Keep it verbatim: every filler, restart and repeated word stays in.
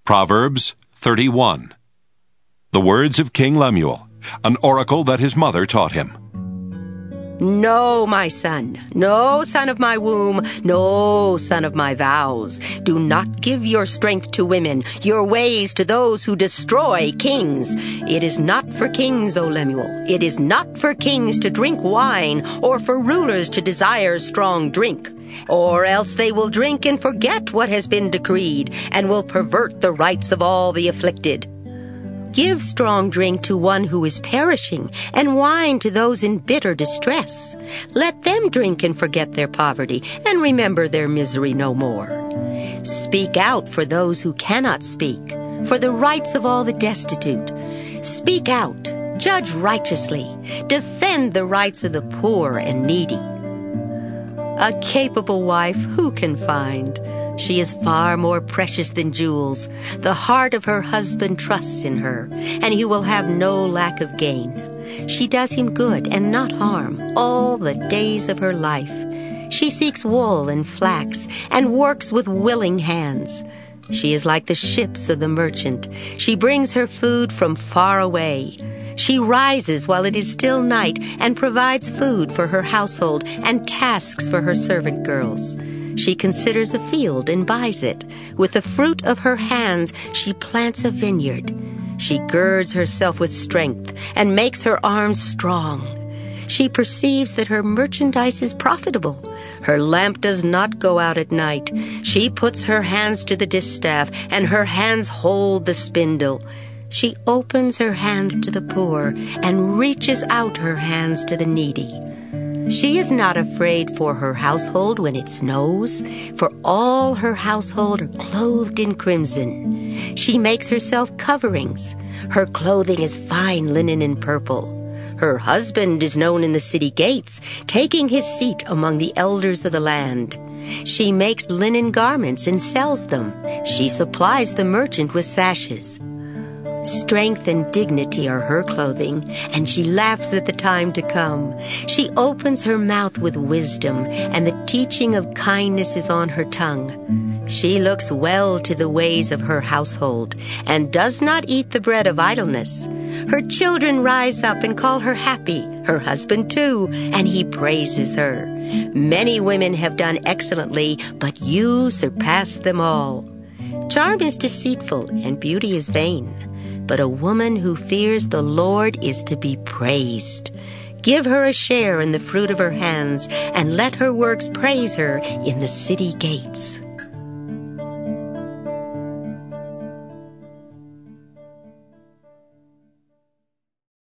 Proverbs thirty-one. The words of King Lemuel, an oracle that his mother taught him. No, my son, no son of my womb, no son of my vows. Do not give your strength to women, your ways to those who destroy kings. It is not for kings, O Lemuel. It is not for kings to drink wine, or for rulers to desire strong drink. Or else they will drink and forget what has been decreed, and will pervert the rights of all the afflicted. Give strong drink to one who is perishing, and wine to those in bitter distress. Let them drink and forget their poverty, and remember their misery no more. Speak out for those who cannot speak, for the rights of all the destitute. Speak out, judge righteously, defend the rights of the poor and needy. A capable wife who can find? She is far more precious than jewels. The heart of her husband trusts in her, and he will have no lack of gain. She does him good and not harm all the days of her life. She seeks wool and flax and works with willing hands. She is like the ships of the merchant. She brings her food from far away. She rises while it is still night and provides food for her household and tasks for her servant girls. She considers a field and buys it. With the fruit of her hands, she plants a vineyard. She girds herself with strength and makes her arms strong. She perceives that her merchandise is profitable. Her lamp does not go out at night. She puts her hands to the distaff, and her hands hold the spindle. She opens her hand to the poor and reaches out her hands to the needy. She is not afraid for her household when it snows, for all her household are clothed in crimson. She makes herself coverings. Her clothing is fine linen and purple. Her husband is known in the city gates, taking his seat among the elders of the land. She makes linen garments and sells them. She supplies the merchant with sashes. Strength and dignity are her clothing, and she laughs at the time to come. She opens her mouth with wisdom, and the teaching of kindness is on her tongue. She looks well to the ways of her household, and does not eat the bread of idleness. Her children rise up and call her happy, her husband too, and he praises her. Many women have done excellently, but you surpass them all. Charm is deceitful, and beauty is vain. But a woman who fears the Lord is to be praised. Give her a share in the fruit of her hands, and let her works praise her in the city gates.